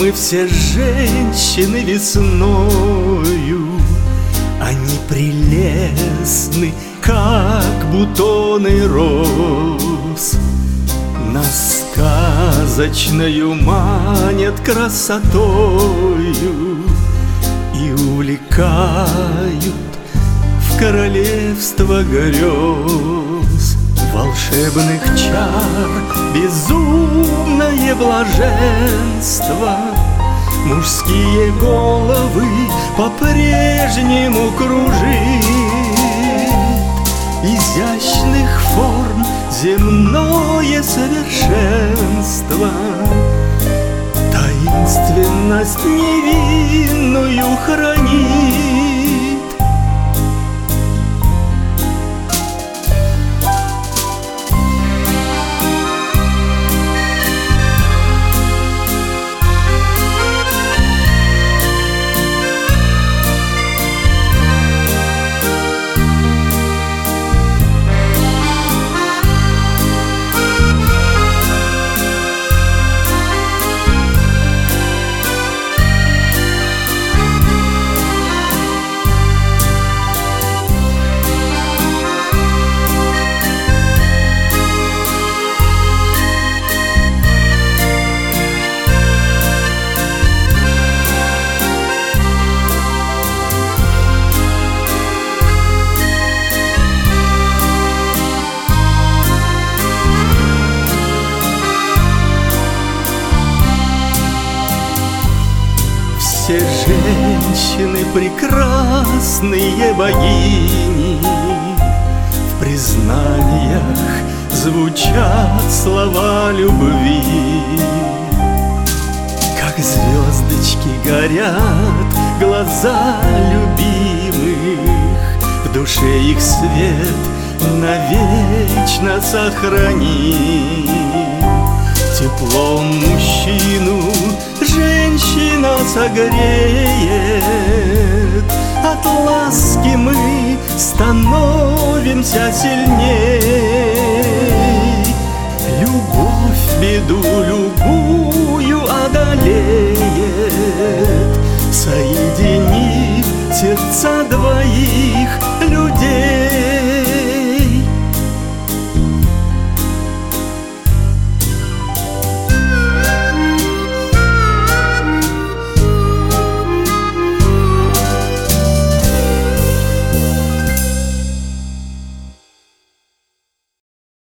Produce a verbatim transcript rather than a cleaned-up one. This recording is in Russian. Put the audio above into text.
мы все женщины весною, они прелестны, как бутоны роз. Нас сказочною манят красотою и увлекают в королевство грез. Волшебных чар безумное блаженство, мужские головы по-прежнему кружит. Изящных форм земное совершенство, таинственность невинную хранит. Все женщины прекрасные богини, в признаниях звучат слова любви. Как звездочки горят глаза любимых, в душе их свет навечно сохрани. Теплом мужчину женщина согреет, от ласки мы становимся сильней. Любовь беду любую одолеет, соединив сердца двоих людей.